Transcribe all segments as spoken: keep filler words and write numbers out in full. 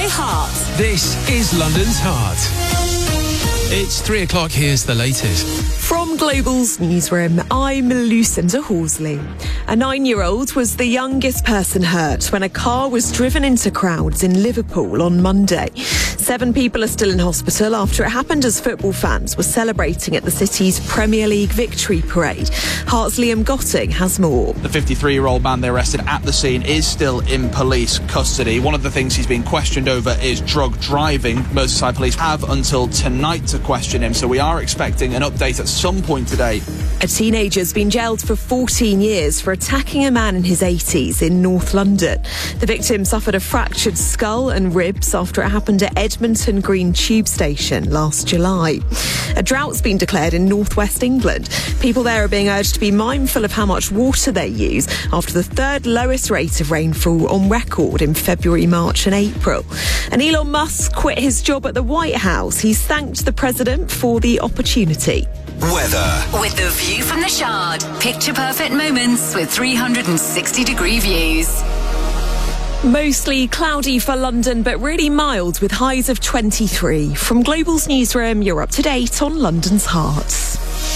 heart. This is London's Heart. It's three o'clock. Here's the latest. From Global's newsroom, I'm Lucinda Horsley. A nine-year-old was the youngest person hurt when a car was driven into crowds in Liverpool on Monday. Seven people are still in hospital after it happened as football fans were celebrating at the city's Premier League victory parade. Heart's Liam Gotting has more. The fifty-three-year-old man they arrested at the scene is still in police custody. One of the things he's being questioned over is drug driving. Merseyside police have until tonight to question him, so we are expecting an update at some point today. A teenager's been jailed for fourteen years for attacking a man in his eighties in North London. The victim suffered a fractured skull and ribs after it happened at Edmonton Green Tube Station last July. A drought's been declared in northwest England. People there are being urged to be mindful of how much water they use after the third lowest rate of rainfall on record in February, March and April. And Elon Musk quit his job at the White House. He's thanked the president for the opportunity. Weather. With the view from the Shard. Picture perfect moments with three hundred sixty degree views. Mostly cloudy for London, but really mild with highs of twenty-three. From Global's newsroom, you're up to date on London's Hearts.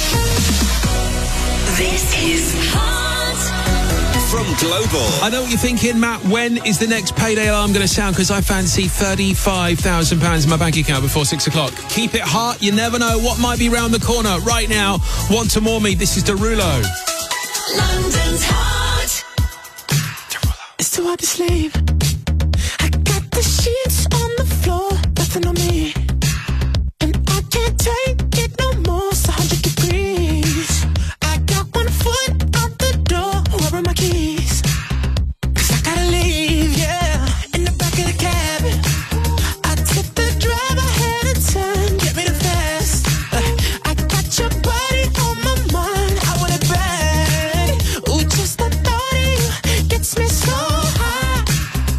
This is Heart. From Global. I know what you're thinking, Matt. When is the next payday alarm going to sound? Because I fancy thirty-five thousand pounds in my bank account before six o'clock. Keep it hot. You never know what might be round the corner. Right now, Want to More Me. This is Derulo. London's Heart. Derulo. It's too hard to sleep. I got the sheets on the floor, nothing on me. And I can't take it no more. It's one hundred degrees. I got one foot out the door. Where are my keys? Cause I gotta leave, yeah. In the back of the cab. I took the drive, I had a turn. Get me the fast. I got your body on my mind. I want it bad. Ooh, just the thought of you gets me so high.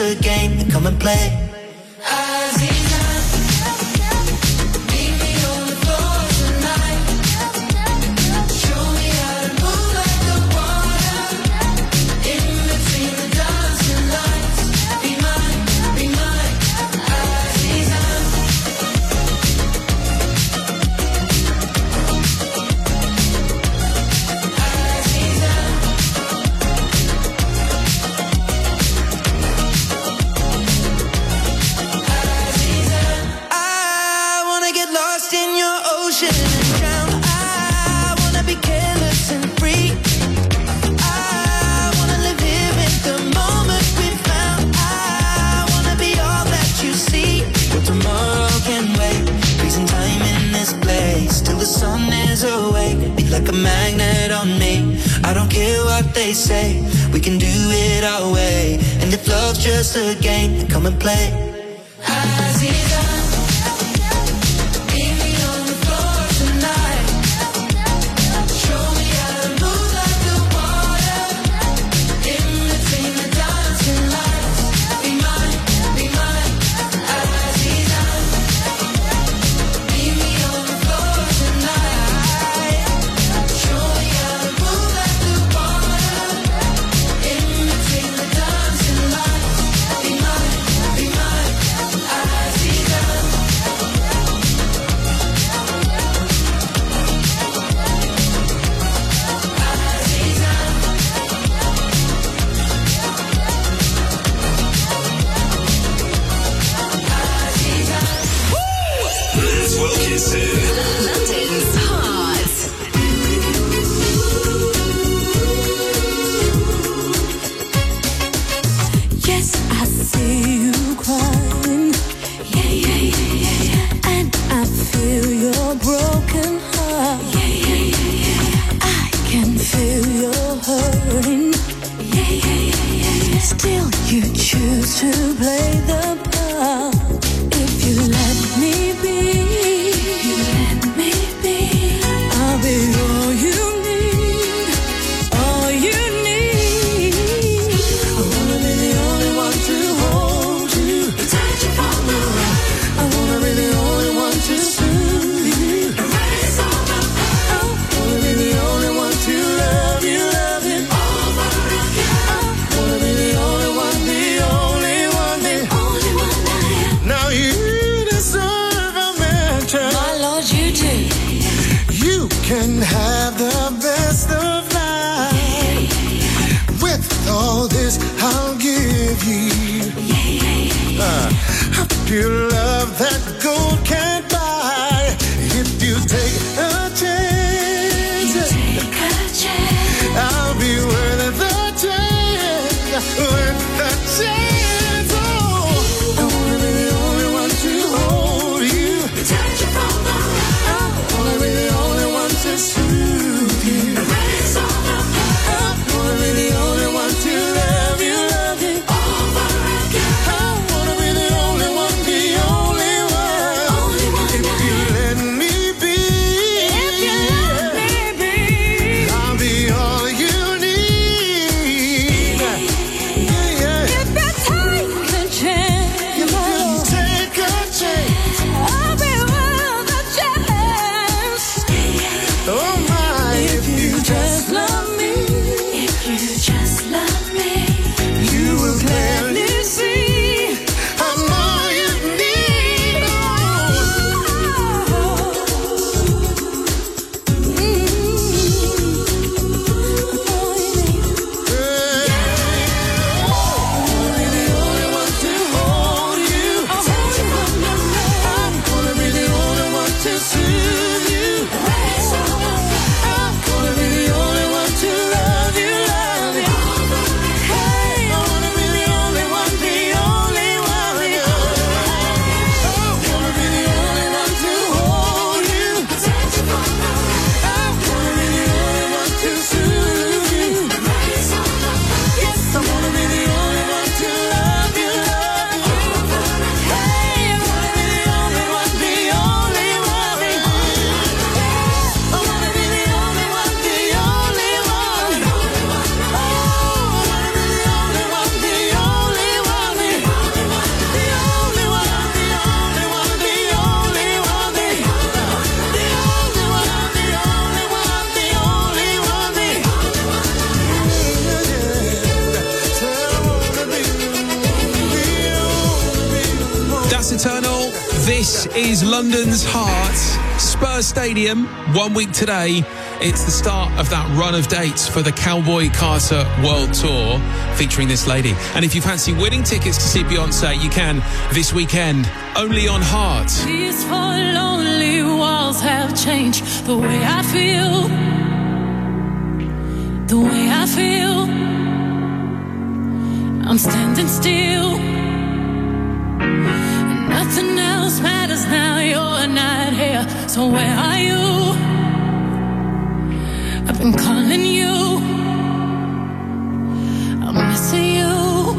a game. Come and play. Like a magnet on me. I don't care what they say, we can do it our way. And if love's just a game, come and play. Only It's Eternal. This is London's heart, Spurs Stadium. One week today, it's the start of that run of dates for the Cowboy Carter World Tour featuring this lady. And if you fancy winning tickets to see Beyonce, you can this weekend, only on Heart. These four lonely walls have changed the way I feel. The way I feel. I'm standing still. Nothing else matters now, you're not here. So where are you? I've been calling you. I'm missing you.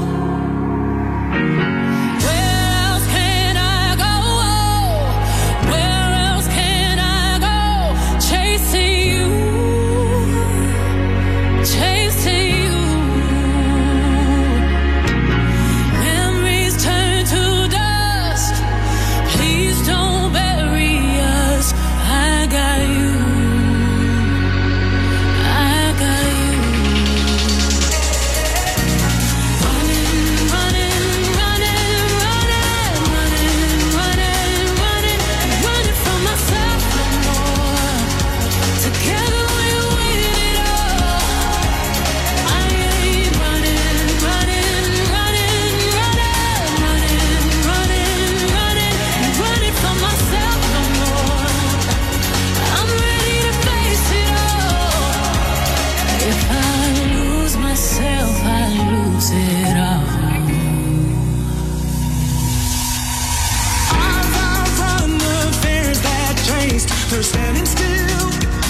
They're standing still.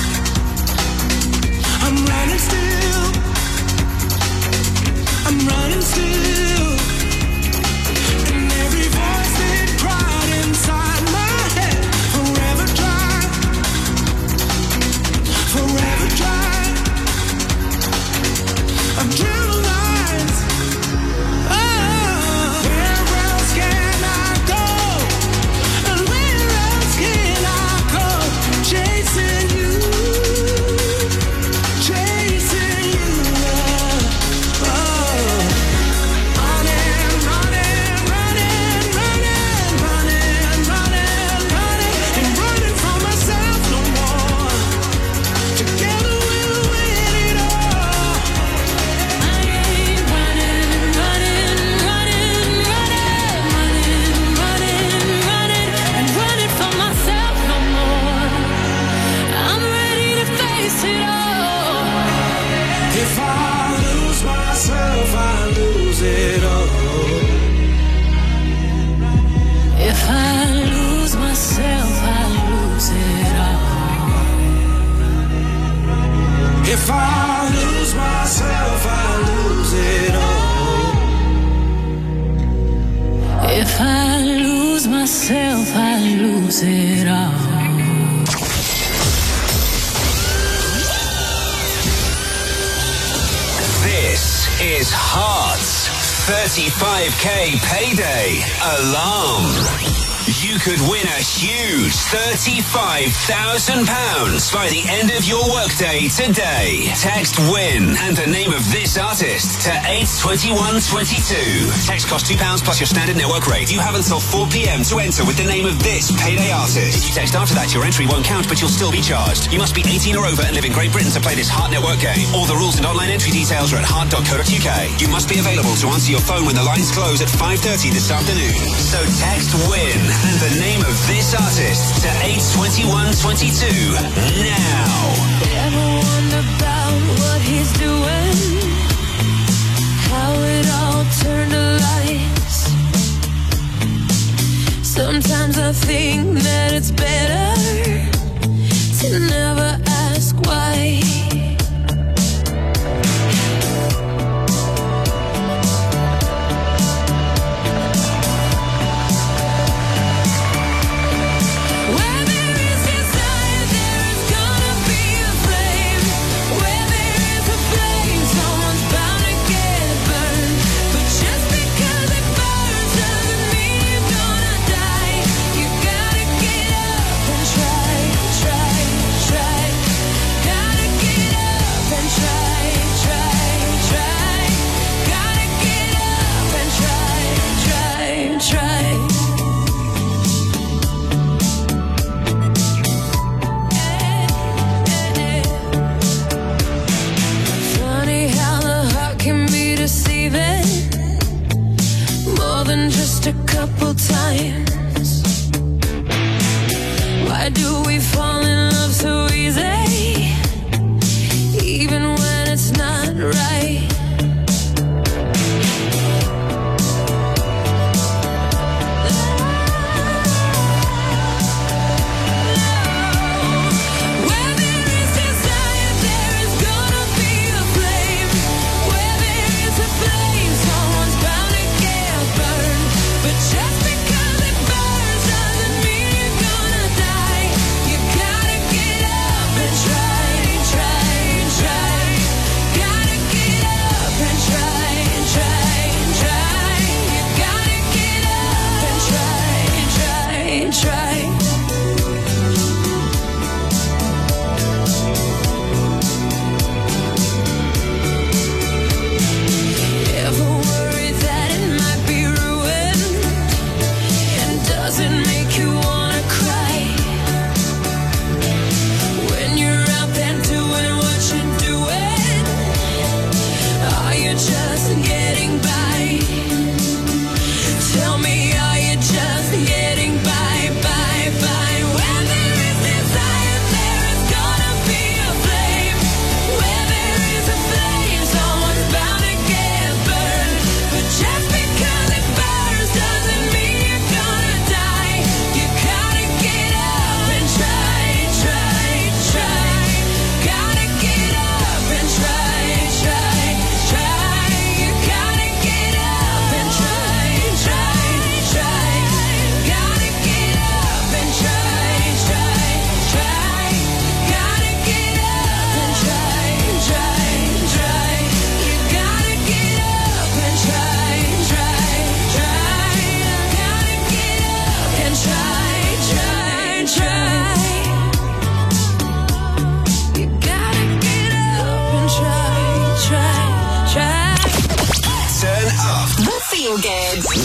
I'm running still. I'm running still. And every voice that cried inside my head, forever dry, forever dry. I've dreamt lies. Oh, where else can I go? And where else can I go? Chasing you, chasing you, oh. Running, running, running, running, running, running, running, and running from myself no more. Together we'll win it all. I ain't running, running, running, running, running, running, running, and running from myself no more. I'm ready to face it all. If I lose myself, I lose it all. If I lose myself, I lose it all. If I lose myself, I lose it all. If I lose myself, I lose it all. This is Heart's thirty-five K payday alarm. You could win a huge thirty-five thousand pounds by the end of your workday today. Text WIN and the name of this artist to eight two one two two. Text costs two pounds plus your standard network rate. You have until four p.m. to enter with the name of this payday artist. If you text after that, your entry won't count, but you'll still be charged. You must be eighteen or over and live in Great Britain to play this Heart Network game. All the rules and online entry details are at heart dot co dot uk. You must be available to answer your phone when the lines close at five thirty this afternoon. So text WIN and the name of this artist to eight two one two two now. Ever wonder about what he's doing? How it all turned to lights. Sometimes I think that it's better to never ask why. Where there is desire, there is gonna be a flame. Where there is a flame, someone's bound to get burned. But just because it burns doesn't mean you're gonna die. You gotta get up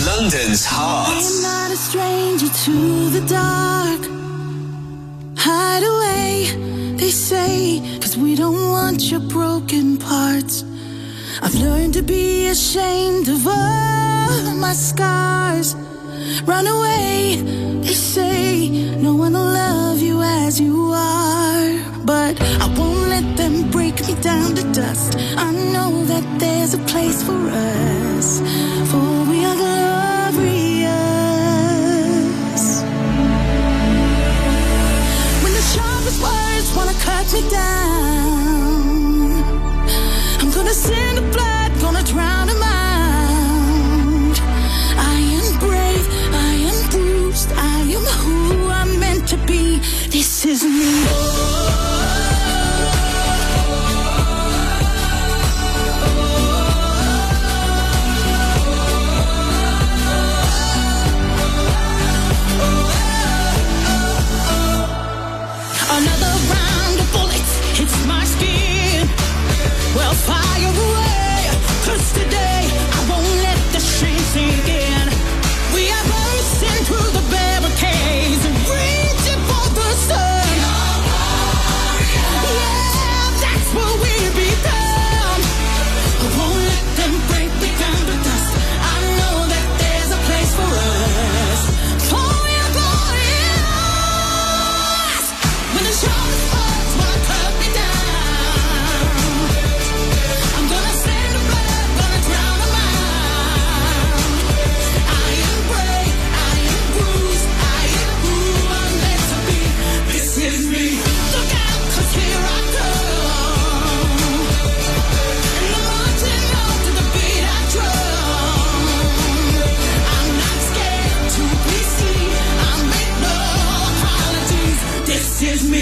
London's heart. I'm not a stranger to the dark. Hide away, they say, 'cause we don't want your broken parts. I've learned to be ashamed of all my scars. Run away, they say, no one will love you as you are. But I won't let them break me down to dust. I know that there's a place for us, for we are glorious. When the sharpest words wanna cut me down, I'm gonna send the blood, gonna drown a mind. I am brave, I am bruised, I am who I'm meant to be. This is me. Another round of bullets hits my skin. Well, fire away, 'cause today I won't let the shame sink in. We are bursting through the barricades and reaching for the sun. Yeah, that's what we become. I won't let them break me down to dust. I know that there's a place for us, for we are glorious. When the sharpest words wanna cut me down, I'm gonna send the blood, gonna drown a mind. I am brave, I am bruised, I am who I'm meant to be. This is me. Look out, 'cause here I come. And I'm marching on to the beat I drum. I'm not scared to be seen. I make no apologies. This is me.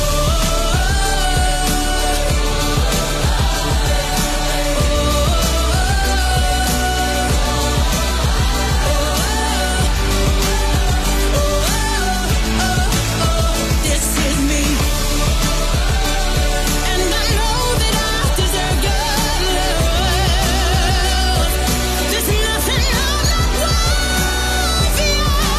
This is me. And I know that I deserve your love. There's nothing I'm not worthy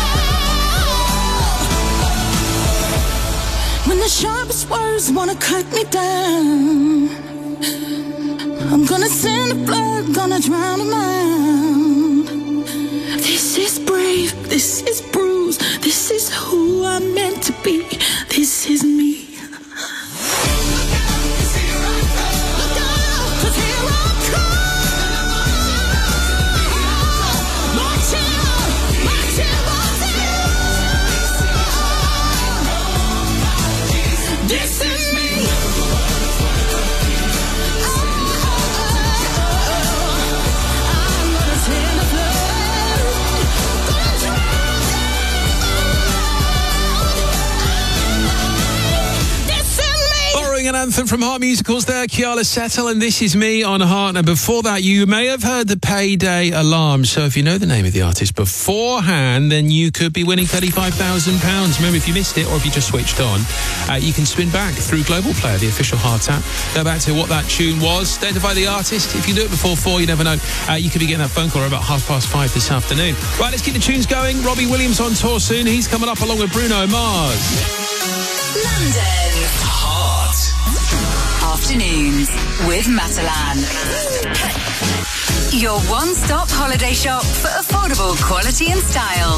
of. When the sharpest words wanna cut me down, I'm gonna send the blood, gonna drown a mind. This is brave, this is bruised, this is who I'm meant to be. This is me. Look out, 'cause here I come. Marching on, marching, marching. This is me. I'm gonna send the blood, gonna drown it. This is me. Borrowing an anthem from Heart Musicals there, Kiala Settle, and This Is Me on Heart. And before that, you may have heard the Payday Alarm. So if you know the name of the artist beforehand, then you could be winning thirty-five thousand pounds. Remember, if you missed it or if you just switched on, uh, you can spin back through Global Player, the official Heart app. Go back to what that tune was, identify the artist. If you do it before four, you never know. Uh, you could be getting that phone call about half past five this afternoon. Right, let's keep the tunes going. Robbie Williams on tour soon. He's coming up along with Bruno Mars. London Heart. Afternoons with Matalan. Your one-stop holiday shop for affordable quality and style.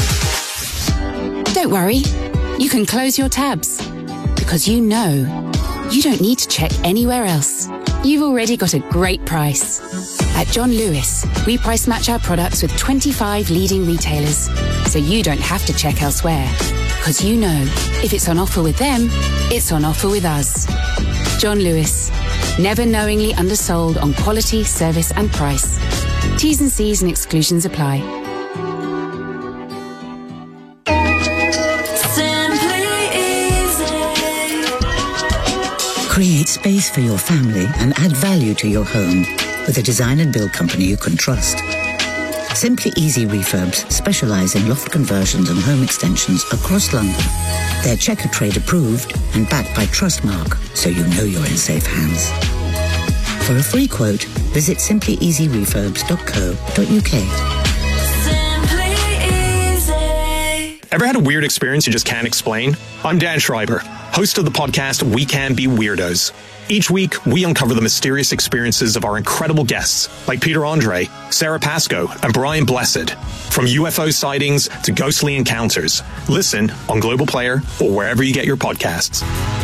Don't worry, you can close your tabs because you know you don't need to check anywhere else. You've already got a great price. At John Lewis, we price match our products with twenty-five leading retailers, so you don't have to check elsewhere. Because you know, if it's on offer with them, it's on offer with us. John Lewis, never knowingly undersold on quality, service and price. T's and C's and exclusions apply. Create space for your family and add value to your home with a design and build company you can trust. Simply Easy Refurbs specialise in loft conversions and home extensions across London. They're Checker Trade approved and backed by Trustmark, so you know you're in safe hands. For a free quote, visit simply easy refurbs dot co dot uk. Ever had a weird experience you just can't explain? I'm Dan Schreiber, host of the podcast We Can Be Weirdos. Each week, we uncover the mysterious experiences of our incredible guests, like Peter Andre, Sarah Pascoe, and Brian Blessed. From U F O sightings to ghostly encounters. Listen on Global Player or wherever you get your podcasts.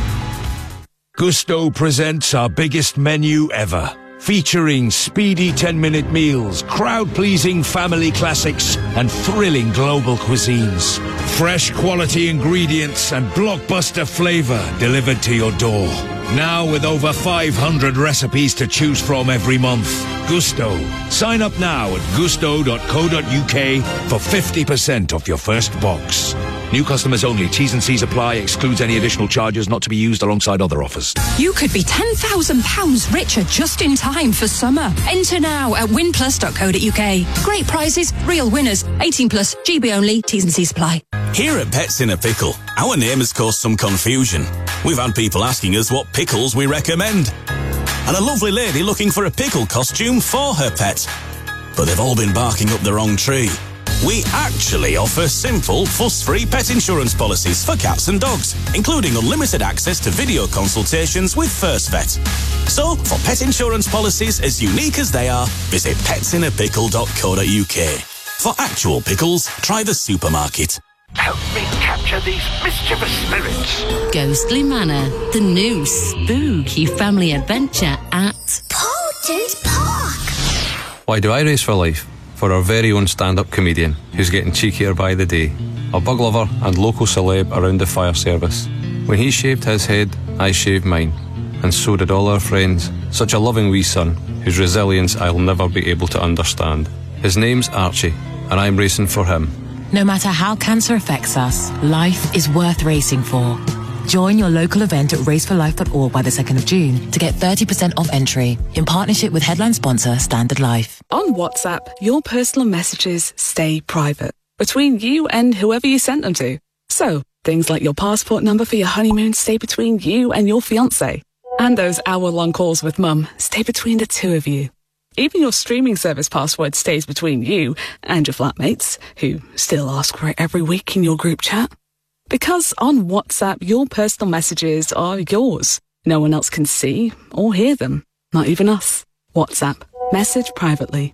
Gusto presents our biggest menu ever. Featuring speedy ten-minute meals, crowd-pleasing family classics, and thrilling global cuisines. Fresh quality ingredients and blockbuster flavor delivered to your door. Now with over five hundred recipes to choose from every month. Gusto. Sign up now at gusto dot co dot uk for fifty percent off your first box. New customers only. T's and C's apply. Excludes any additional charges not to be used alongside other offers. You could be ten thousand pounds richer just in time for summer. Enter now at win plus dot co dot uk. Great prizes, real winners. eighteen plus, G B only, T's and C's apply. Here at Pets in a Pickle, our name has caused some confusion. We've had people asking us what pickles we recommend. And a lovely lady looking for a pickle costume for her pet. But they've all been barking up the wrong tree. We actually offer simple, fuss-free pet insurance policies for cats and dogs, including unlimited access to video consultations with First Vet. So, for pet insurance policies as unique as they are, visit pets in a pickle dot co dot uk. For actual pickles, try the supermarket. Help me capture these mischievous spirits. Ghostly Manor, the new spooky family adventure at Potent Park. Why do I race for life? For our very own stand-up comedian, who's getting cheekier by the day. A bug lover and local celeb around the fire service. When he shaved his head, I shaved mine. And so did all our friends. Such a loving wee son, whose resilience I'll never be able to understand. His name's Archie, and I'm racing for him. No matter how cancer affects us, life is worth racing for. Join your local event at race for life dot org by the second of June to get thirty percent off entry in partnership with headline sponsor Standard Life. On WhatsApp, your personal messages stay private between you and whoever you sent them to. So, things like your passport number for your honeymoon stay between you and your fiancé. And those hour-long calls with mum stay between the two of you. Even your streaming service password stays between you and your flatmates, who still ask for it every week in your group chat. Because on WhatsApp, your personal messages are yours. No one else can see or hear them. Not even us. WhatsApp. Message privately.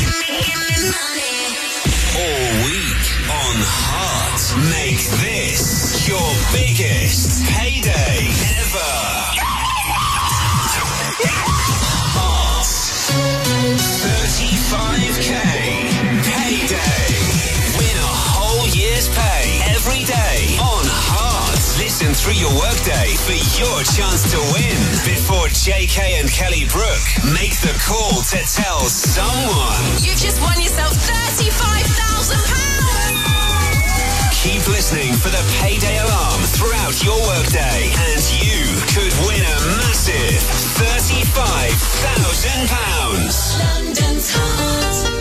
All week on Heart. Make this your biggest payday ever. thirty-five K payday. Win a whole year's pay every day on Heart. Listen through your workday for your chance to win before J K and Kelly Brook make the call to tell someone. You've just won yourself thirty-five thousand pounds. Keep listening for the payday alarm throughout your workday and you could win a massive thirty-five thousand pounds. London's Heart.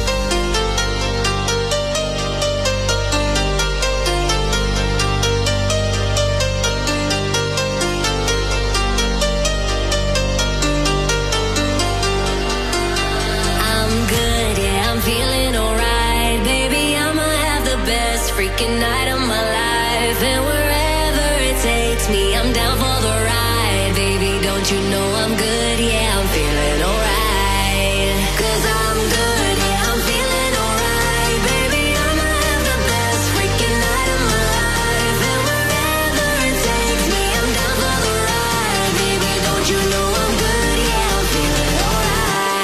I'm good, yeah, I'm feeling alright. Baby, I'ma have the best freaking night of my life. And wherever it takes me, I'm down for the ride. Baby, don't you know I'm good, yeah, I'm feeling alright. Cause I'm good, yeah, I'm feeling alright. Baby, I'ma have the best freaking night of my life. And wherever it takes me, I'm down for the ride. Baby, don't you know I'm good, yeah, I'm feeling alright.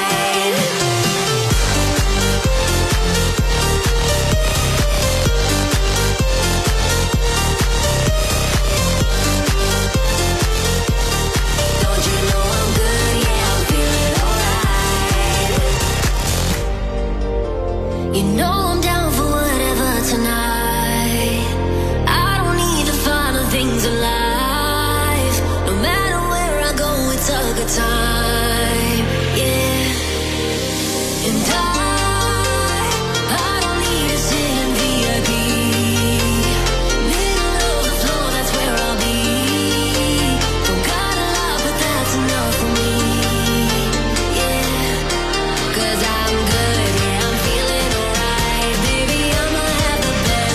Don't you know I'm good, yeah, I'm feeling alright. You know I'm down for whatever tonight. I don't need the final things in life. No matter where I go, it's a good time, yeah. And I, I don't need to sit in V I P. Middle of the floor, that's where I'll be. Don't got a lot, but that's enough for me, yeah. Cause I'm good, yeah, I'm feeling alright. Baby, I'ma have the best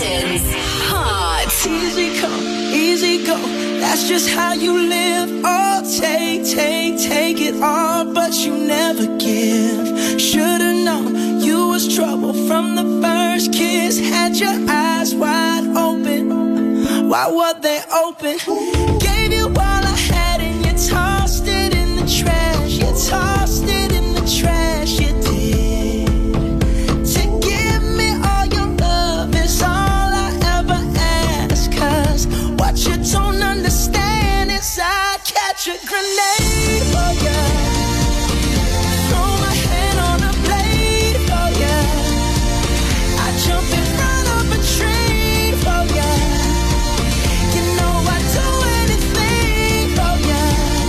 Legends. Hot. Easy come, easy go. That's just how you live. Oh, take, take, take it all, but you never give. Should've known you was trouble from the first kiss. Had your eyes wide open. Why were they open? Gave you all I had and you tossed it in the trash. You tossed it in the trash. You did. To give me all your love is all I ever ask. Cause what you don't understand is I'd catch a grenade for ya. Throw my hand on a blade for ya. I'd jump in front of a train for ya. You know I'd do anything for ya.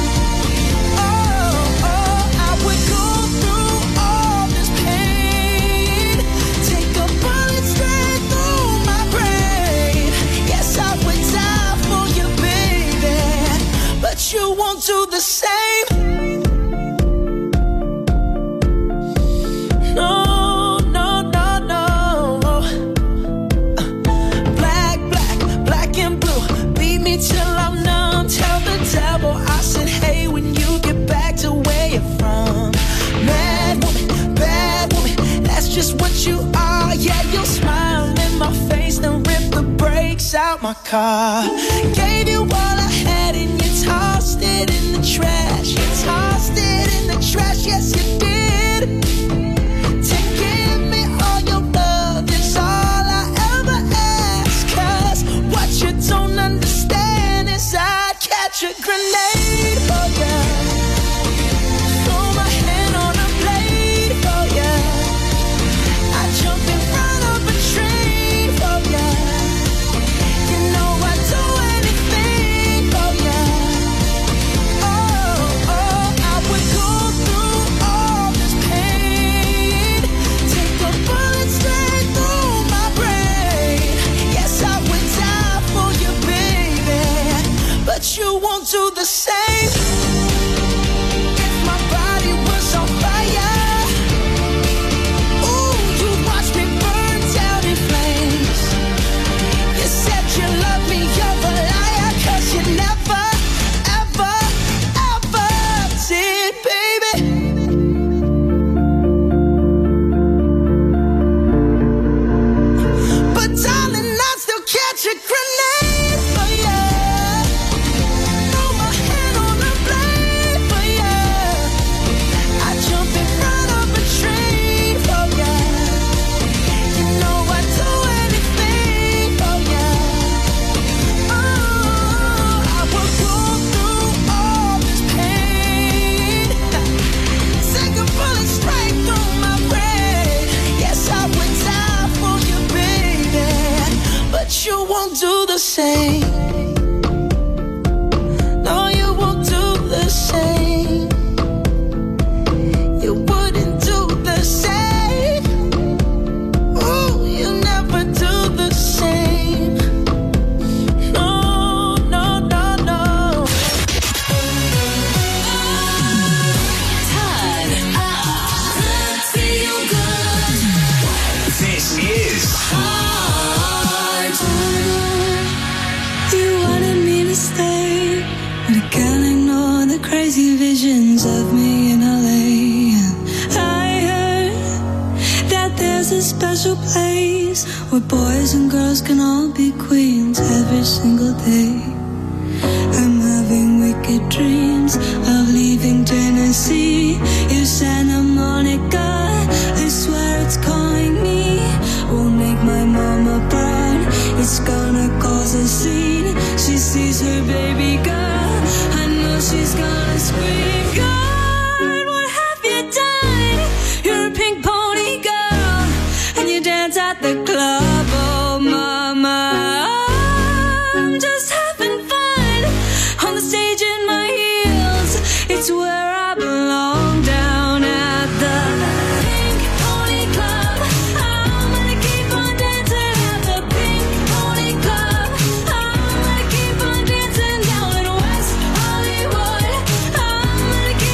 Oh, oh, I would go through all this pain. Take a bullet straight through my brain. Yes, I would die for you, baby, but you won't do the same. No, no, no, no. Black, black, black and blue. Beat me till I'm numb. Tell the devil I said, hey, when you get back to where you're from. Mad woman, bad woman, that's just what you are. Yeah, you'll smile in my face, then rip the brakes out my car. Gave you all I had and you tossed it in the trash. You tossed it in the trash, yes you did. To give me all your love is all I ever ask. Cause what you don't understand is I'd catch a grenade for ya. Throw my hand on a blade for ya. I'd jump in front of a train for ya. You know I'd do anything for ya. Oh, oh, I would go through all this pain. Take a bullet straight through my brain. Yes, I would die for you, baby, but you won't do the same. If my body was on fire, ooh, you watch me burn down in flames. You said you love me, you're a liar, cause you never, ever, ever did, baby. But darling, I'd still catch a grenade for ya. Throw my hand on a blade for ya. I'd jump in front of a train for ya. You know I'd do anything for ya. Oh, I would go through all this pain. Take a bullet straight through my brain. Yes, I would die for you, baby, but you won't do the same. No, you won't do the same. You wouldn't do the same. Ooh, you never do the same. No, no, no, no. Turn up. Feel good. This is You wanted me to stay, but I can't ignore the crazy visions of me in L A. I heard that there's a special place where boys and girls can all be queens every single day. I'm having wicked dreams of leaving Tennessee. You Santa Monica, I swear it's calling me. Won't make my mama proud, it's gonna cause a scene. She sees her baby girl, I know she's gonna scream. God, what have you done? You're a pink pony girl, and you dance at the club. Oh mama, I'm just having fun on the stage in my heels. It's where I belong, down at the Pink Pony Club. I'm gonna keep on dancing at the Pink Pony Club. I'm gonna keep on dancing down in West Hollywood. I'm gonna keep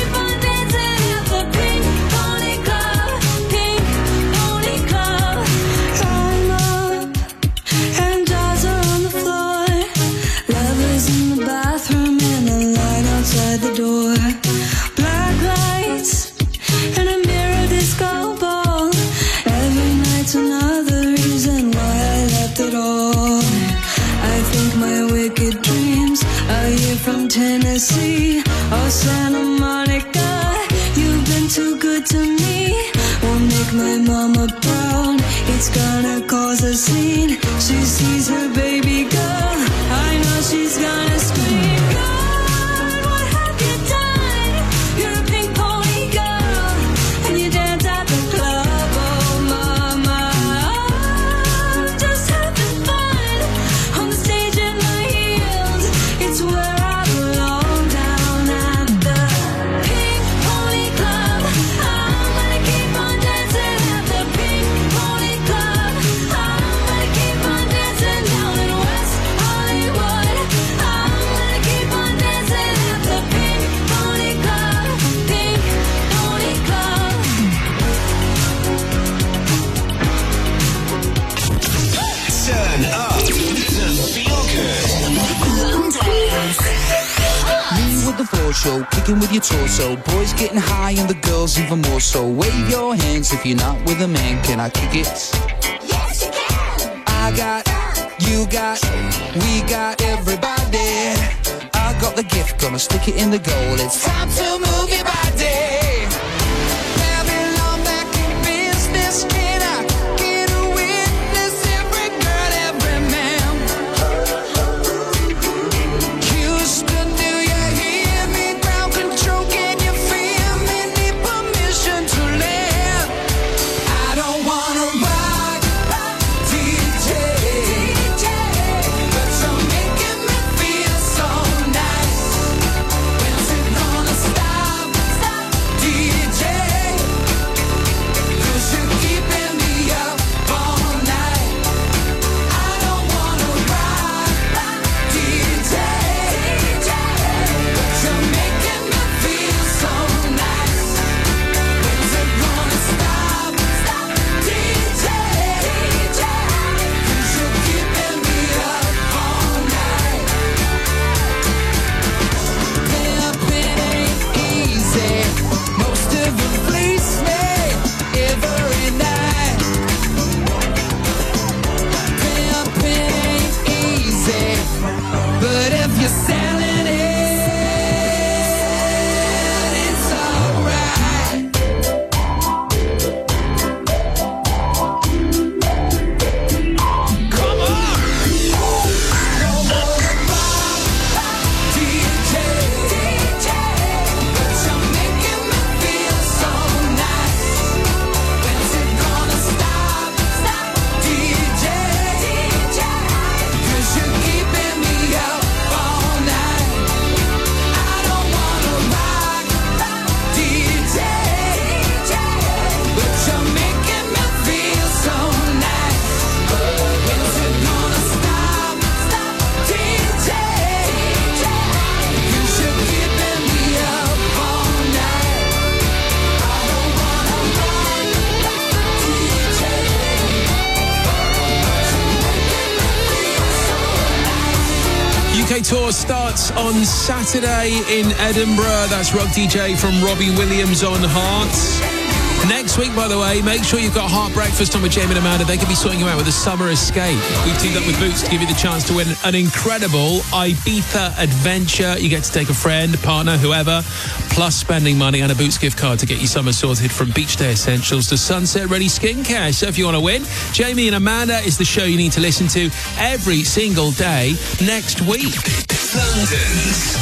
Tennessee or Santa Monica. You've been too good to me. Won't make my mama proud. It's gonna cause a scene. She sees her baby girl. I know she's gonna scream. God, what have you done? You're a pink pony girl, and you dance at the club. Oh, mama, I'm just having fun on the stage in my heels. It's where I belong, down at the Pink Pony Club. I'm gonna keep on dancing at the Pink Pony Club. I'm gonna keep on dancing down in West Hollywood. I'm gonna keep on dancing at the Pink Pony Club. Pink Pony Club. Turn up to feel good. Me with the floor show, kicking with your torso. Boys getting high and the girls even more so. Wave your hands if you're not with a man. Can I kick it? Yes, you can. I got, you got, we got everybody. I got the gift, gonna stick it in the goal. It's time to move your body. Babylon back in business. Can I get a witness? Every girl, every man. Houston, do you hear me? Ground control, can you feel me? Need permission to land. I don't wanna rock, D J, but you're making me feel so nice. When's it gonna stop, D J? 'Cause you're keeping me up all night. I don't wanna rock, D J, but you're making me feel so nice. When's it gonna stop, D J? 'Cause you're keeping me up all night. Pimping ain't easy. Most of them fleece me every night. Pimping ain't easy, but if you're selling it, it's alright. Come on! No more rock, D J, but you're making me feel so nice. When's it gonna stop, D J? 'Cause you're keeping me up all night. I don't wanna rock, D J, but you're making me feel so nice. When's it gonna stop, D J? 'Cause you're keeping me up all night. I don't wanna rock, D J, U K tour starts on Saturday in Edinburgh. That's rock D J from Robbie Williams on Hearts. Next week, by the way, make sure you've got Heart Breakfast on with Jamie and Amanda. They could be sorting you out with a summer escape. We've teamed up with Boots to give you the chance to win an incredible Ibiza adventure. You get to take a friend, partner, whoever, plus spending money and a Boots gift card to get you summer sorted, from beach day essentials to sunset ready skincare. So if you want to win, Jamie and Amanda is the show you need to listen to every single day next week. London's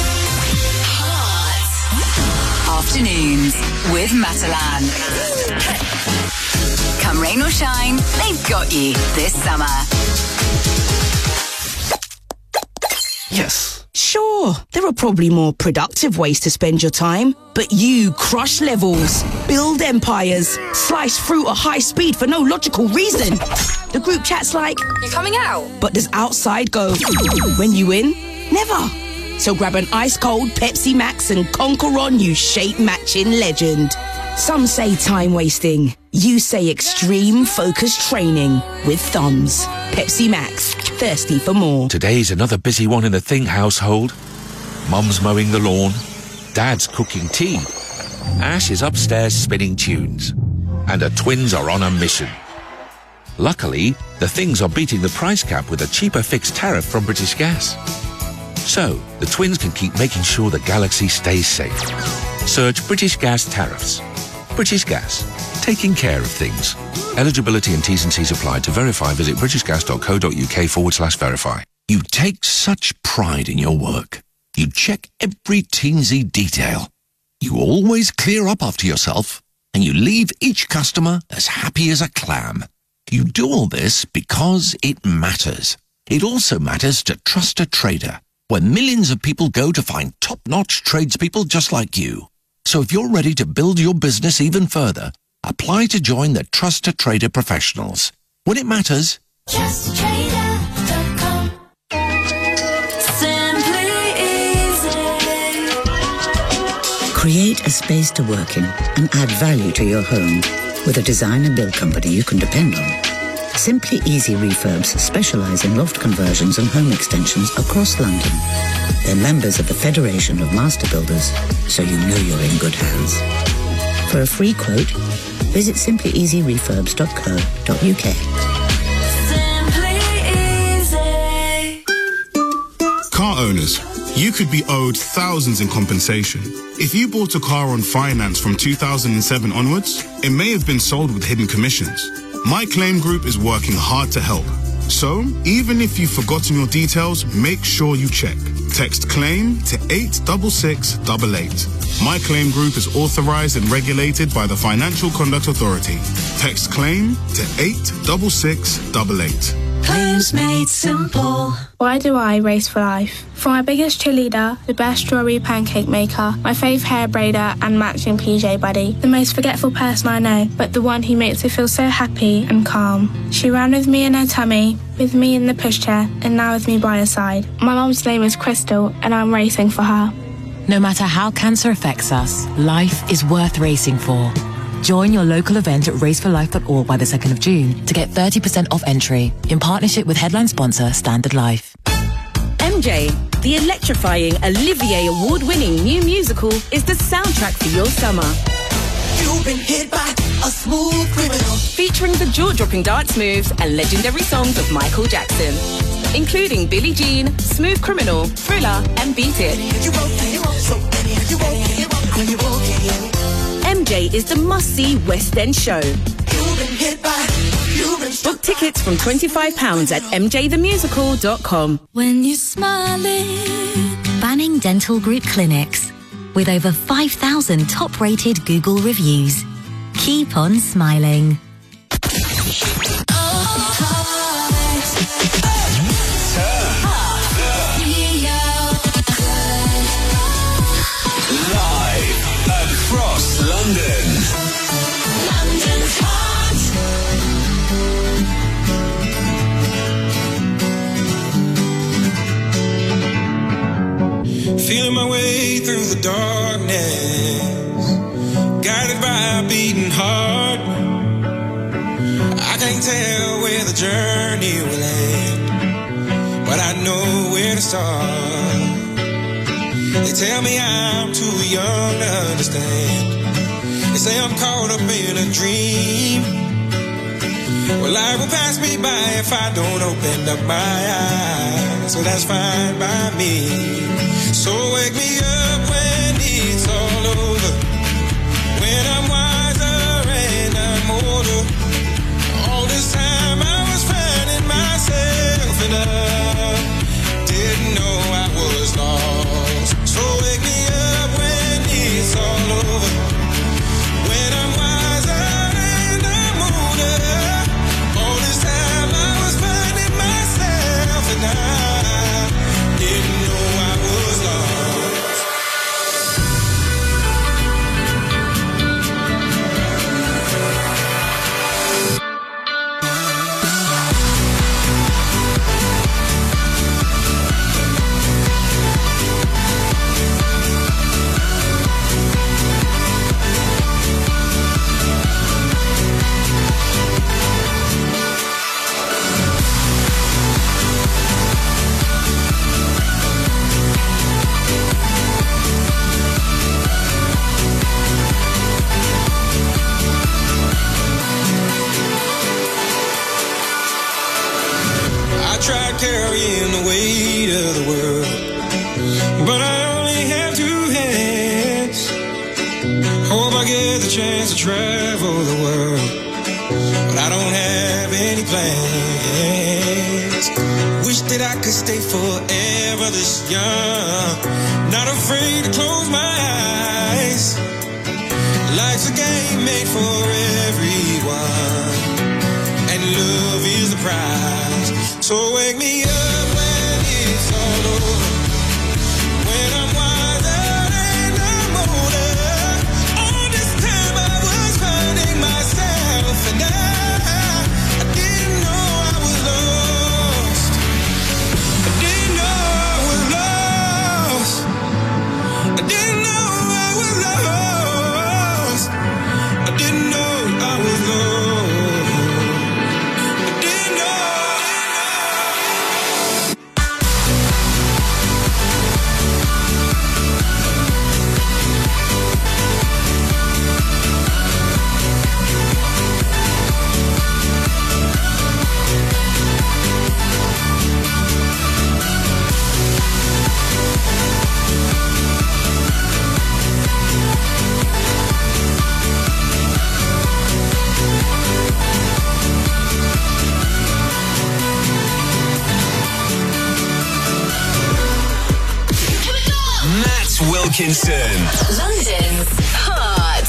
Afternoons with Matalan. Come rain or shine, they've got you this summer. Yes. Sure, there are probably more productive ways to spend your time, but you crush levels, build empires, slice fruit at high speed for no logical reason. The group chat's like, "You coming out?" But does outside go, "When you win?" Never. So grab an ice-cold Pepsi Max and conquer on, you shape-matching legend. Some say time wasting. You say extreme focus training with thumbs. Pepsi Max. Thirsty for more. Today's another busy one in the Thing household. Mum's mowing the lawn. Dad's cooking tea. Ash is upstairs spinning tunes. And her twins are on a mission. Luckily, the Things are beating the price cap with a cheaper fixed tariff from British Gas. So, the twins can keep making sure the galaxy stays safe. Search British Gas tariffs. British Gas. Taking care of things. Eligibility and T's and C's apply. To verify, visit britishgas.co.uk forward slash verify. You take such pride in your work. You check every teensy detail. You always clear up after yourself. And you leave each customer as happy as a clam. You do all this because it matters. It also matters to Trust a Trader, where millions of people go to find top-notch tradespeople just like you. So if you're ready to build your business even further, apply to join the Trust a Trader professionals. When it matters, Trust Trader dot com. Simply easy. Create a space to work in and add value to your home with a design and build company you can depend on. Simply Easy Refurbs specialise in loft conversions and home extensions across London. They're members of the Federation of Master Builders, so you know you're in good hands. For a free quote, visit simply easy refurbs dot co dot uk. Car owners, you could be owed thousands in compensation. If you bought a car on finance from two thousand seven onwards, it may have been sold with hidden commissions. My Claim Group is working hard to help. So, even if you've forgotten your details, make sure you check. Text CLAIM to eight six six eight eight. My Claim Group is authorized and regulated by the Financial Conduct Authority. Text CLAIM to eight six six eight eight. Claims made simple. Why do I race for life? For my biggest cheerleader, the best strawberry pancake maker, my fave hair braider and matching P J buddy, the most forgetful person I know, but the one who makes me feel so happy and calm. She ran with me in her tummy, with me in the pushchair, and now with me by her side. My mum's name is Crystal, and I'm racing for her. No matter how cancer affects us, life is worth racing for. Join your local event at race for life dot org by the second of June to get thirty percent off entry in partnership with headline sponsor Standard Life. M J, the electrifying Olivier award-winning new musical, is the soundtrack for your summer. You've been hit by a smooth criminal. Featuring the jaw-dropping dance moves and legendary songs of Michael Jackson, including Billie Jean, Smooth Criminal, Thriller, and Beat It. M J is the must-see West End show. Book tickets from twenty-five pounds at m j the musical dot com. When you're smiling. Banning Dental Group Clinics. With over five thousand top-rated Google reviews. Keep on smiling. Live across London. London's hot. Feeling my way through the darkness, guided by a beating heart. I can't tell where the journey will end, but I know where to start. They tell me I'm too young to understand. They say I'm caught up in a dream. Well, life will pass me by if I don't open up my eyes. So that's fine by me. So wake me up when it's all over, when I'm wiser and I'm older. All this time I was finding myself and I didn't know I was lost. So wake me up when it's all over, when I'm wiser and I'm older. All this time I was finding myself and I didn't know I was lost. I tried carrying the weight of the world, to travel the world, but I don't have any plans. Wish that I could stay forever this young, not afraid to close my eyes. Life's a game made for everyone, and love is the prize. So wake me up when it's all over, when I'm wiser and I'm older. All this time I was finding myself, and I, I didn't know I was lost. I didn't know I was lost. I didn't know I was lost. I didn't know I was lost. I didn't know. Matt Wilkinson. London's Heart.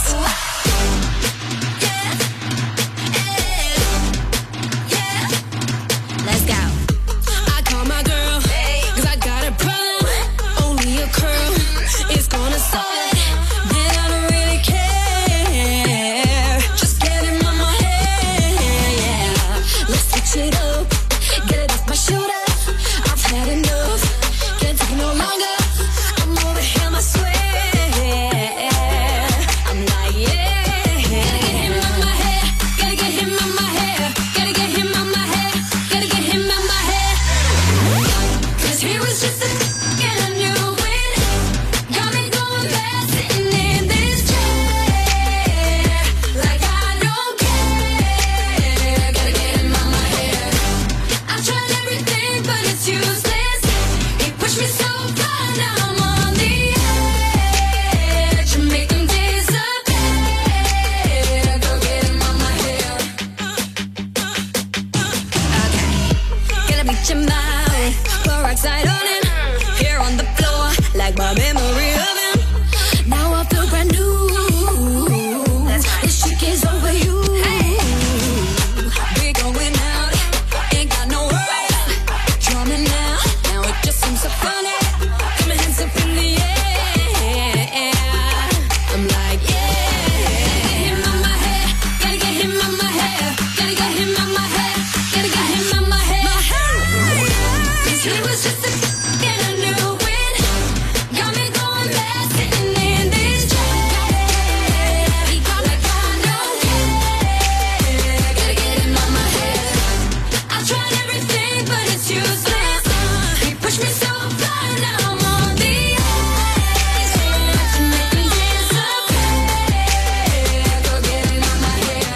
Let's go. I call my girl, cause I got a problem. Only a curl is gonna solve it. Man, I don't really care. Just get him on my head, yeah. Let's switch it up. Get it off my shoulder. I've had enough. Can't take it no longer. I'm over him, I swear. I'm like, yeah. Gotta get him out my hair. Gotta get him out my hair. Gotta get him out my hair. Gotta get him out my hair. Cause he was just a and I knew it. Got me going back, sitting in this chair. Like I don't care. Gotta get him out my hair. I've tried everything, but it's useless. He pushed me so far, now I'm on the edge. You make him disappear. Go get him out my hair. Gonna beat your mind, peroxide on him. Here on the floor, like my memory of him. Now I feel brand new. This chick is over you. We going out, ain't got no worries. Drumming now, now it just seems so funny. Got my hands up in the air. I'm like, yeah. Gotta get him out my hair. Gotta get him out my hair. Gotta get him out my hair. Gotta get him out my hair. Cause he was just a and I knew it. Got me going back, sitting in this chair. He got like I don't care. Gotta get him out my hair. I tried everything, but it's useless. He pushed me so far, now I'm on the edge. To make me disappear. Go get him out my hair.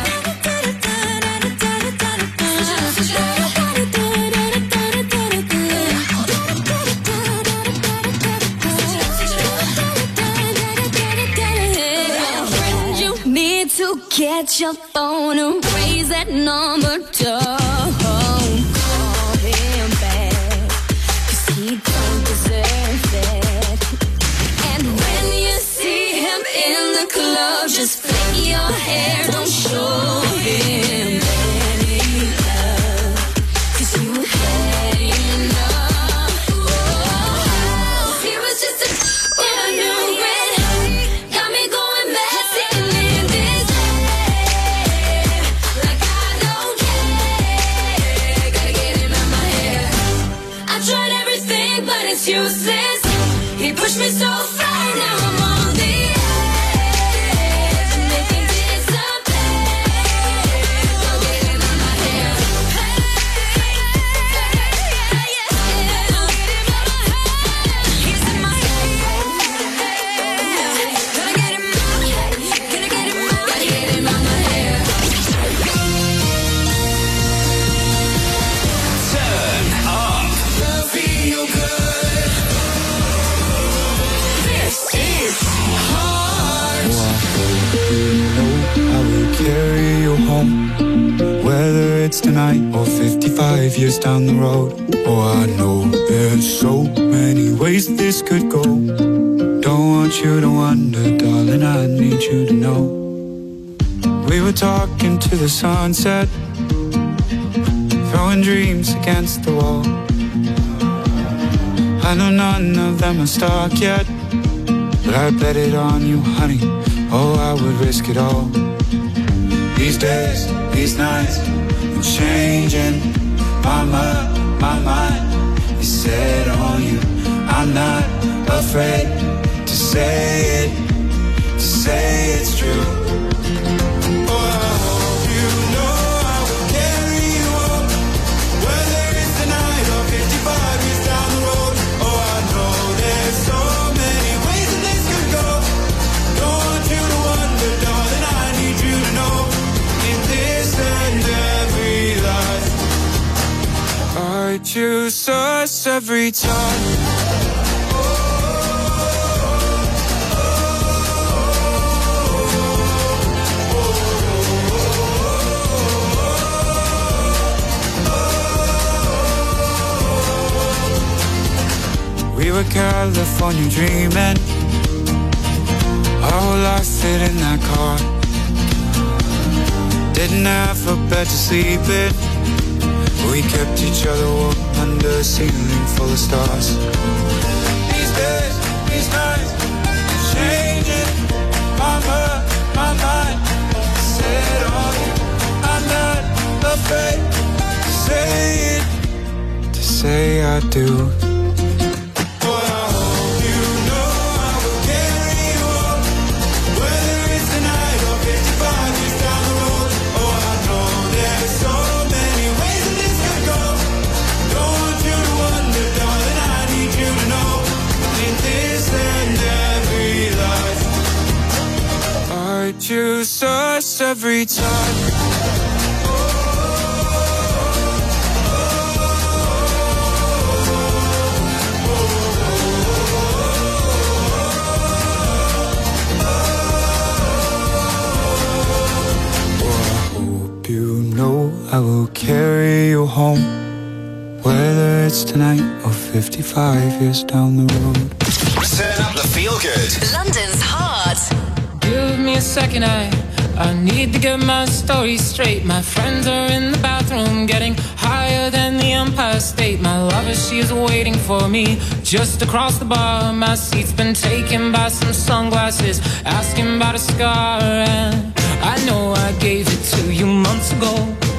You need to get your phone and raise that number. Don't call him back, cause he don't deserve it. And when you see him in the club, just flick your hair, don't show him any love, cause you had enough. Oh, he was just a and I knew it. Got me going back, sitting in this chair. Like I don't care. Gotta get him out my hair. I tried everything, but it's useless. He pushed me so far, now I'm on the edge. To make him disappear. Go get him out my hair. He's in my head. Gotta get him out. Gotta get him out. Gotta get him out my hair. Turn up. Feel good. This it's tonight or fifty-five years down the road. Oh, I know there's so many ways this could go. Don't want you to wonder, darling, I need you to know. We were talking to the sunset, throwing dreams against the wall. I know none of them are stuck yet, but I bet it on you, honey. Oh, I would risk it all. These days, these nights, I'm changing. My mind, my mind is set on you. I'm not afraid to say it, to say it's true. I choose us every time. We were California dreaming, our whole life fit in that car. Didn't have a bed to sleep in, we kept each other warm under a ceiling full of stars. These days, these nights, changing. My mind, my mind, set on you. I'm not afraid to say it, to say I do. I choose us every time. I will carry you home, whether it's tonight or fifty-five years down the road. Turn up the feel good. London's heart. Give me a second, I I need to get my story straight. My friends are in the bathroom getting higher than the Empire State. My lover, she is waiting for me just across the bar. My seat's been taken by some sunglasses, asking about a scar. And I know I gave it to you months ago.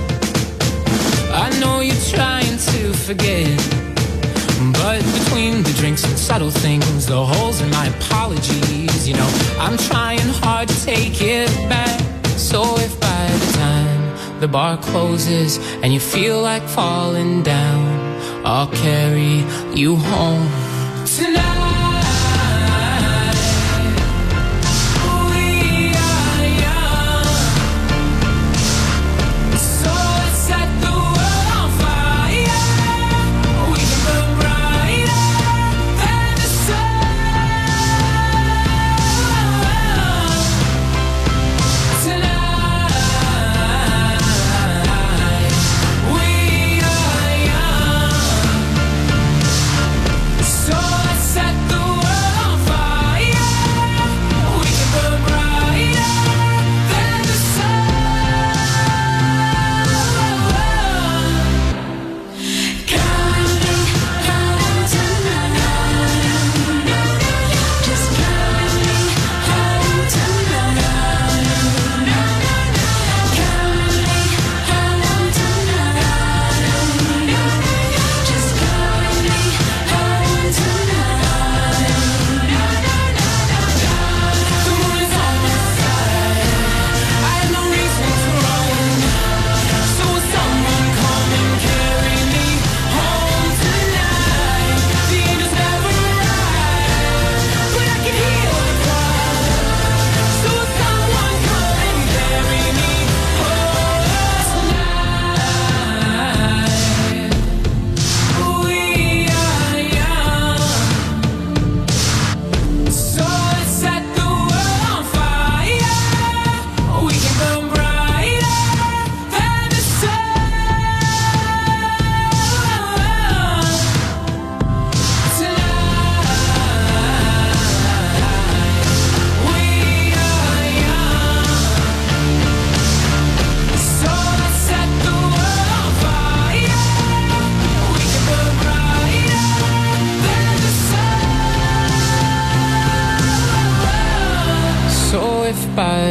I know you're trying to forget, but between the drinks and subtle things, the holes in my apologies, you know, I'm trying hard to take it back. So if by the time the bar closes and you feel like falling down, I'll carry you home tonight. Set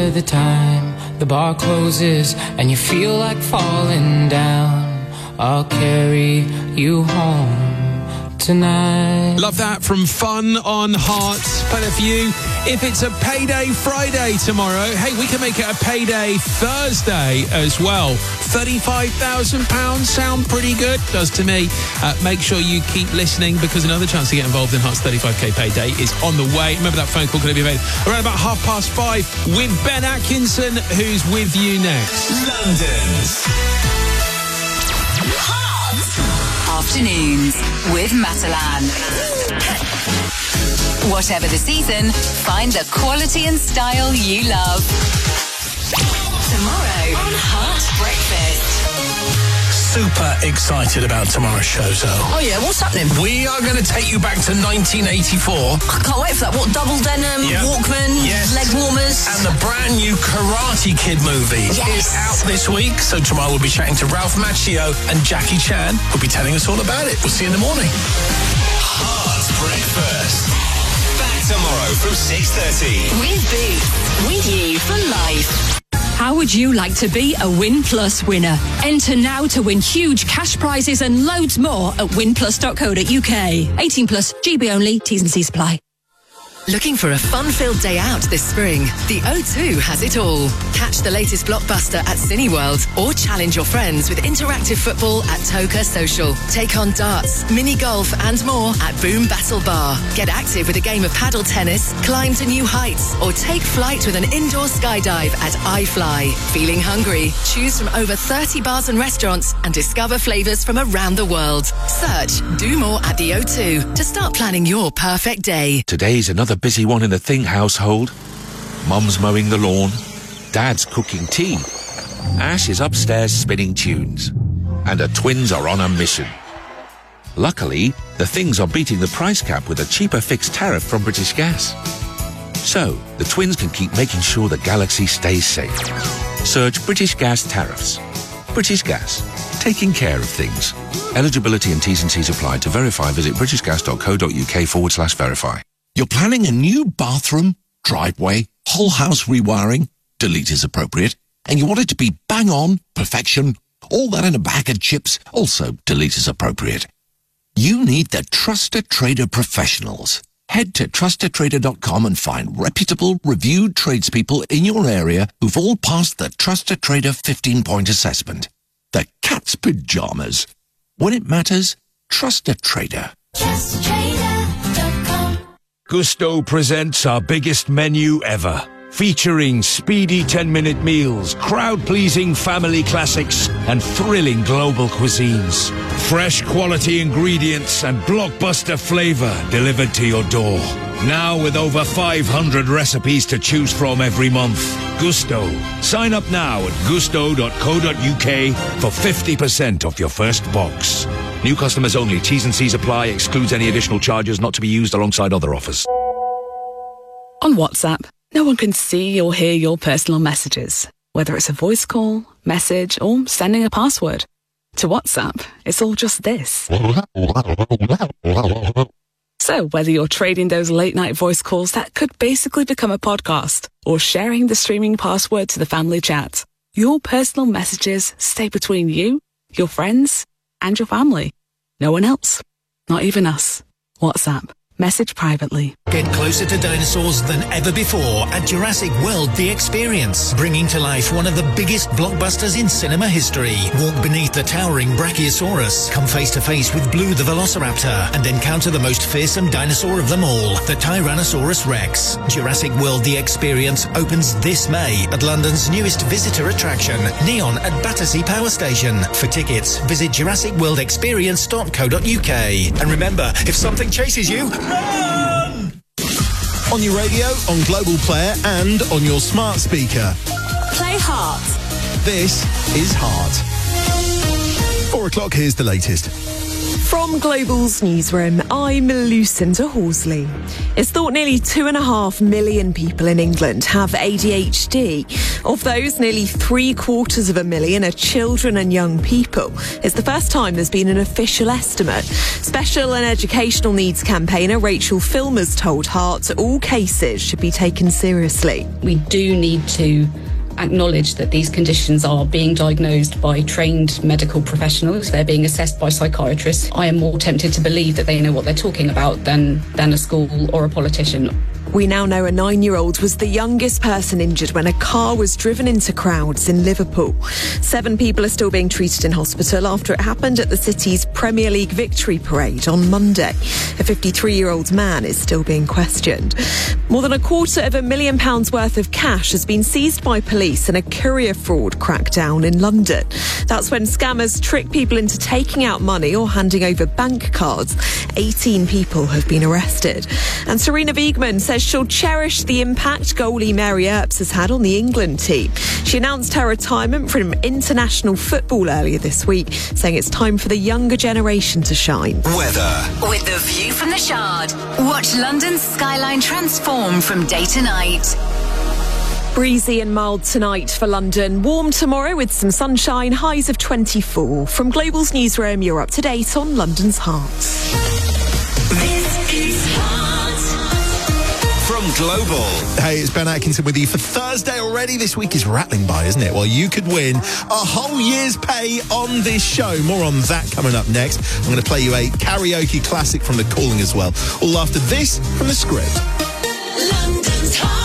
by the time the bar closes and you feel like falling down, I'll carry you home tonight. Love that from Fun on Hearts. Play that for you. If it's a payday Friday tomorrow, hey, we can make it a payday Thursday as well. thirty-five thousand pounds sound pretty good? Does to me. Uh, make sure you keep listening because another chance to get involved in Hearts thirty-five K payday is on the way. Remember that phone call going to be made around about half past five with Ben Atkinson, who's with you next. London's Afternoons with Matalan. Whatever the season, find the quality and style you love. Tomorrow on Heart Breakfast. Super excited about tomorrow's show, Zoe. Oh yeah, what's happening? We are going to take you back to nineteen eighty-four. I can't wait for that. What, double denim, Yep. Walkman, Yes. leg warmers? And the brand new Karate Kid movie Yes. is out this week. So tomorrow we'll be chatting to Ralph Macchio and Jackie Chan, who'll be telling us all about it. We'll see you in the morning. Heart Breakfast. Back tomorrow from six thirty. With Boots. With you for life. How would you like to be a Win Plus winner? Enter now to win huge cash prizes and loads more at win plus dot co dot uk. eighteen plus, G B only, T's and C's apply. Looking for a fun-filled day out this spring? The O two has it all. Catch the latest blockbuster at Cineworld or challenge your friends with interactive football at Toka Social. Take on darts, mini golf and more at Boom Battle Bar. Get active with a game of paddle tennis, climb to new heights or take flight with an indoor skydive at iFly. Feeling hungry? Choose from over thirty bars and restaurants and discover flavours from around the world. Search Do More at the O two to start planning your perfect day. Today's another busy one in the Think household. Mum's mowing the lawn, Dad's cooking tea, Ash is upstairs spinning tunes, and her twins are on a mission. Luckily, the Things are beating the price cap with a cheaper fixed tariff from British Gas. So, the twins can keep making sure the galaxy stays safe. Search British Gas tariffs. British Gas, taking care of things. Eligibility and T's and C's apply. To verify, visit britishgas.co.uk forward slash verify. You're planning a new bathroom, driveway, whole house rewiring, delete is appropriate, and you want it to be bang on, perfection, all that in a bag of chips, also delete is appropriate. You need the Trusted Trader professionals. Head to trusted trader dot com and find reputable, reviewed tradespeople in your area who've all passed the Trusted Trader fifteen-point assessment. The cat's pajamas. When it matters, trust a trader. Trust Trader dot com. Gusto presents our biggest menu ever, featuring speedy ten-minute meals, crowd-pleasing family classics, and thrilling global cuisines. Fresh quality ingredients and blockbuster flavor delivered to your door. Now with over five hundred recipes to choose from every month. Gusto. Sign up now at gusto dot co dot uk for fifty percent off your first box. New customers only. T's and C's apply. Excludes any additional charges not to be used alongside other offers. On WhatsApp, no one can see or hear your personal messages, whether it's a voice call, message, or sending a password. To WhatsApp, it's all just this. So whether you're trading those late-night voice calls that could basically become a podcast, or sharing the streaming password to the family chat, your personal messages stay between you, your friends, and your family. No one else. Not even us. WhatsApp. Message privately. Get closer to dinosaurs than ever before at Jurassic World The Experience, bringing to life one of the biggest blockbusters in cinema history. Walk beneath the towering Brachiosaurus, come face to face with Blue the Velociraptor, and encounter the most fearsome dinosaur of them all, the Tyrannosaurus Rex. Jurassic World The Experience opens this May at London's newest visitor attraction, Neon at Battersea Power Station. For tickets, visit jurassic world experience dot co dot uk. And remember, if something chases you, run! On your radio, on Global Player, and on your smart speaker. Play Heart. This is Heart. Four o'clock, here's the latest. From Global's newsroom, I'm Lucinda Horsley. It's thought nearly two and a half million people in England have A D H D. Of those, nearly three quarters of a million are children and young people. It's the first time there's been an official estimate. Special and educational needs campaigner Rachel Filmer's told Heart all cases should be taken seriously. We do need to acknowledge that these conditions are being diagnosed by trained medical professionals. They're being assessed by psychiatrists. I am more tempted to believe that they know what they're talking about than, than a school or a politician. We now know a nine-year-old was the youngest person injured when a car was driven into crowds in Liverpool. Seven people are still being treated in hospital after it happened at the city's Premier League victory parade on Monday. A fifty-three-year-old man is still being questioned. More than a quarter of a million pounds worth of cash has been seized by police in a courier fraud crackdown in London. That's when scammers trick people into taking out money or handing over bank cards. eighteen people have been arrested. And Serena Wiegmann says she'll cherish the impact goalie Mary Earps has had on the England team. She announced her retirement from international football earlier this week, saying it's time for the younger generation to shine. Weather. With the view from the Shard. Watch London's skyline transform from day to night. Breezy and mild tonight for London. Warm tomorrow with some sunshine, highs of twenty-four. From Global's newsroom, you're up to date on London's Heart. This is Heart. From Global. Hey, it's Ben Atkinson with you for Thursday already. This week is rattling by, isn't it? Well, you could win a whole year's pay on this show. More on that coming up next. I'm going to play you a karaoke classic from The Calling as well. All after this from The Script. London's Heart.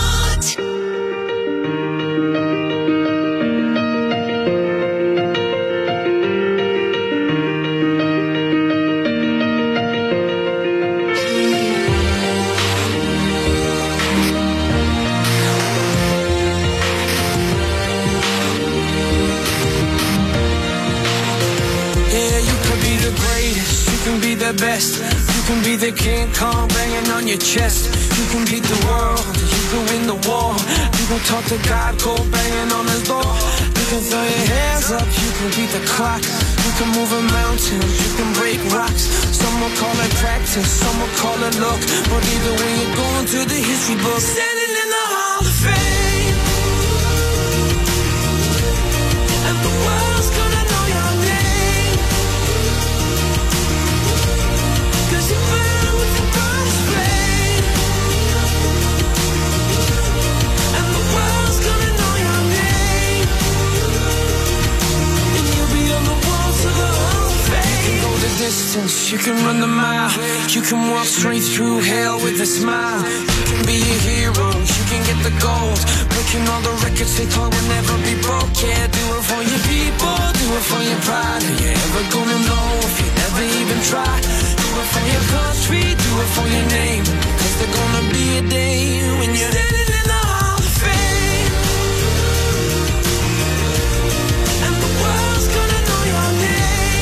Best. You can be the King Kong banging on your chest. You can beat the world, you can win the war. You can talk to God, go banging on his door. You can throw your hands up, you can beat the clock. You can move a mountain, you can break rocks. Some will call it practice, some will call it luck. But either way, you're going to the history book. Standing in the Hall of Fame, and the world's gonna know your name. Distance, you can run the mile. You can walk straight through hell with a smile. You can be a hero, you can get the gold. Breaking all the records they thought would never be broke. Yeah, do it for your people, do it for your pride. Are you ever gonna know if you never even try? Do it for your country, do it for your name. Cause there's gonna be a day when you're standing in the Hall of Fame, and the world's gonna know your name.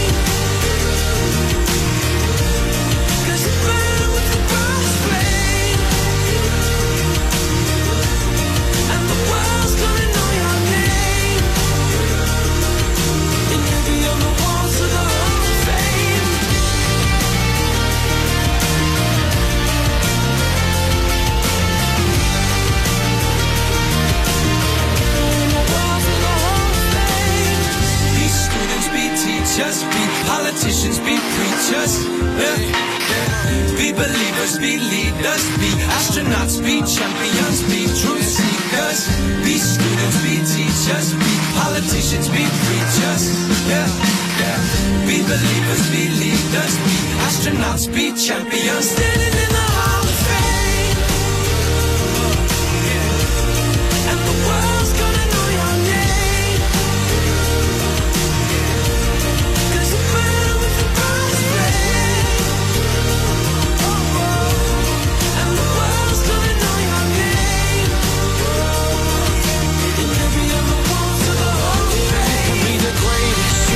Just be politicians, be preachers, yeah, yeah. Be believers, be leaders, be astronauts, be champions, be truth seekers. Be students, be teachers, be politicians, be preachers, yeah, yeah. Be believers, be leaders, be astronauts, be champions. Standing in the Hall of Fame, yeah. And the world's gonna know your name.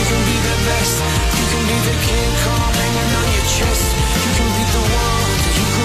You can be the King Kong hanging on your chest. You can beat the world, you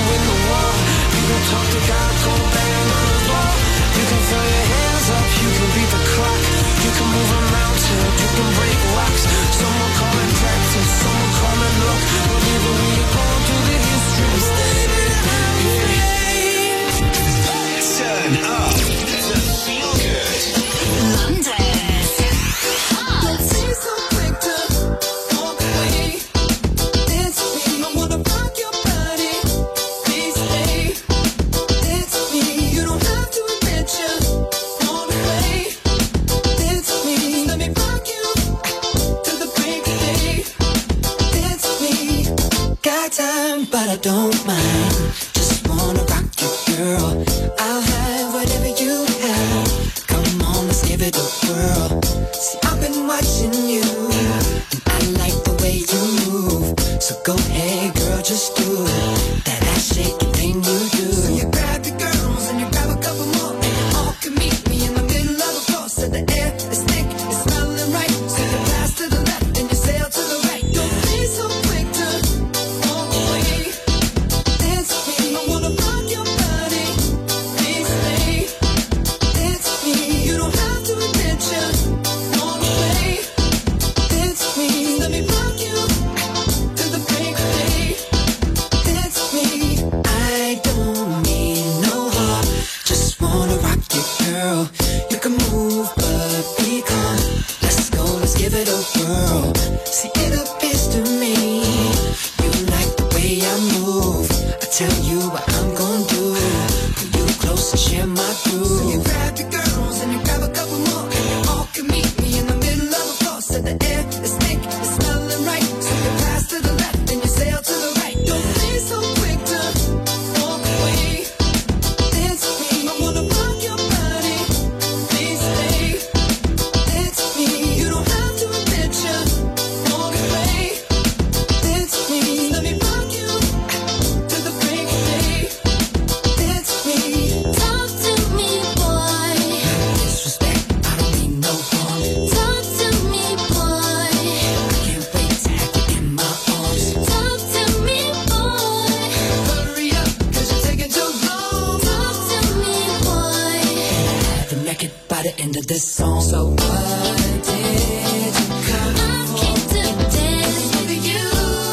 time, but I don't mind. Just wanna rock you, girl. I'll have whatever you have. Come on, let's give it a whirl. See, I've been watching you, and I like the way you move. So go ahead, girl, just do that ass shaking thing you do. So you grab your girls and you grab a couple more, and you all can meet me in the middle of the floor. So the air is thick, it's smelling right. So you pass to the left and you sail to the right. Don't be so quick to walk away. Dance with me, I wanna rock your body. Please stay. Dance with me, you don't have to attention. Walk away. Dance with me, let me rock you to the break of day. Dance with me, I don't need no heart. Just wanna rock you, girl. You can move, but be calm. Let's go, let's give it a whirl. See, it appears to me you like the way I move. I tell you what I'm gonna do. Pull you close and share my groove. So you grab your girls and you grab a couple more, and you all can meet me in the middle of the floor. So the air is thick, it's smelling right. So you pass to the left and you sail to the right. Don't be so quick to walk away. Dance with me, I wanna rock your body. Please stay. Dance with me, you don't have to attention. Walk away. Dance with me, let me rock you to the break of day. Dance with me. Talk to me, boy. Disrespect, I don't mean no harm. Talk to me, boy. I can't wait to have you in my arms. Talk to me, boy. Hurry up, cause you're taking too long. Talk to me, boy. I have you naked by the end of this song. So what did you come for? I came to dance with you.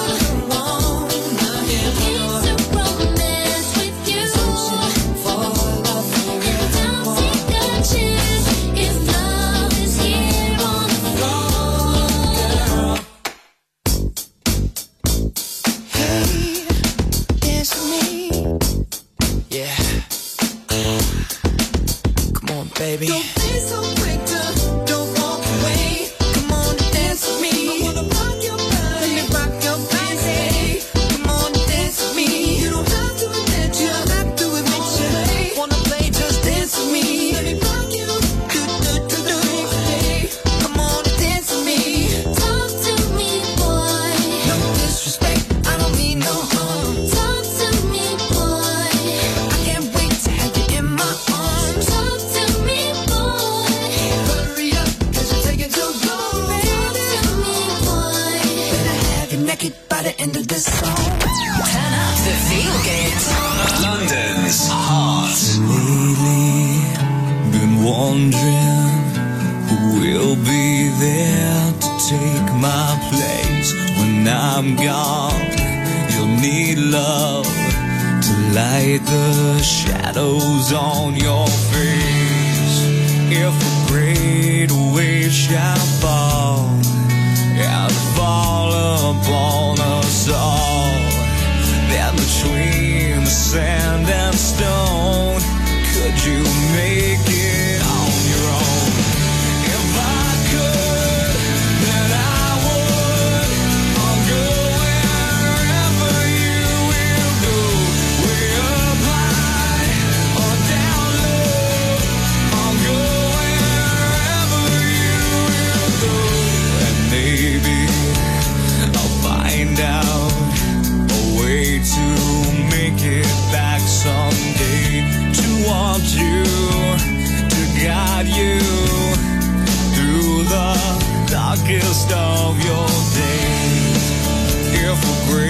Wanna hear more. Came to romance with you. Searching for love. And don't take a chance if love is here on the floor. Hey, dance with me. Yeah. Come on, baby. Don't be so quick to don't walk away. Come on and dance with me. I wanna rock your body. Let me rock your body. Come on and dance with me. You don't have to admit you don't have to admit you wanna play, just dance with me. Let me rock you. Do do do do. Come on and dance with me. Talk to me, boy. No disrespect, I don't mean no harm. Talk to me, boy. I can't wait to have you in my arms. Talk to me, boy. Hurry up, cause you're taking too long. Talk to me, boy. Better have you naked by the end of this song. Turn up the feel good. London's Heart. Lately, been wondering who will be there to take my place when I'm gone. You'll need love to light the shadows on your face. If a great wave shall fall and fall upon us all, then between the sand and stone, could you make it on your own? If I could, then I would. I'll go wherever you will go. Way up high or down low. I'll go wherever you will go. And maybe I'll find out a way to make it back someday, to want you, to guide you through the darkest of your days. If a great